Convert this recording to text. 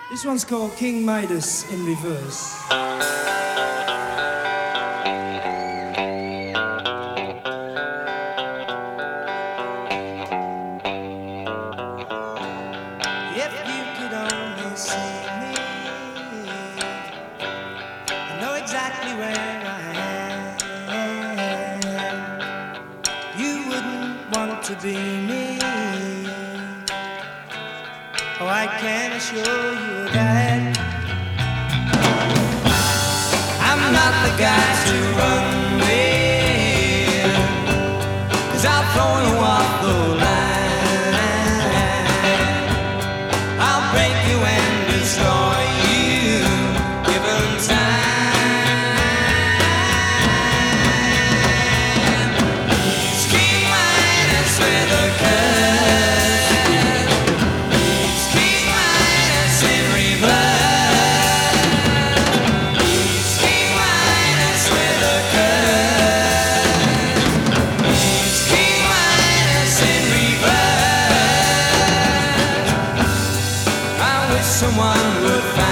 This one's called King Midas in reverse. If you could only see me, I know exactly where I am. You wouldn't want to be me. Oh, I can assure you that I'm not the guy to run with, 'cause I'll throw you off the line. I'll break you and destroy you, given time. King Midas with a curse. King Midas in reverse. King Midas with a curse. King Midas in reverse. I wish someone would find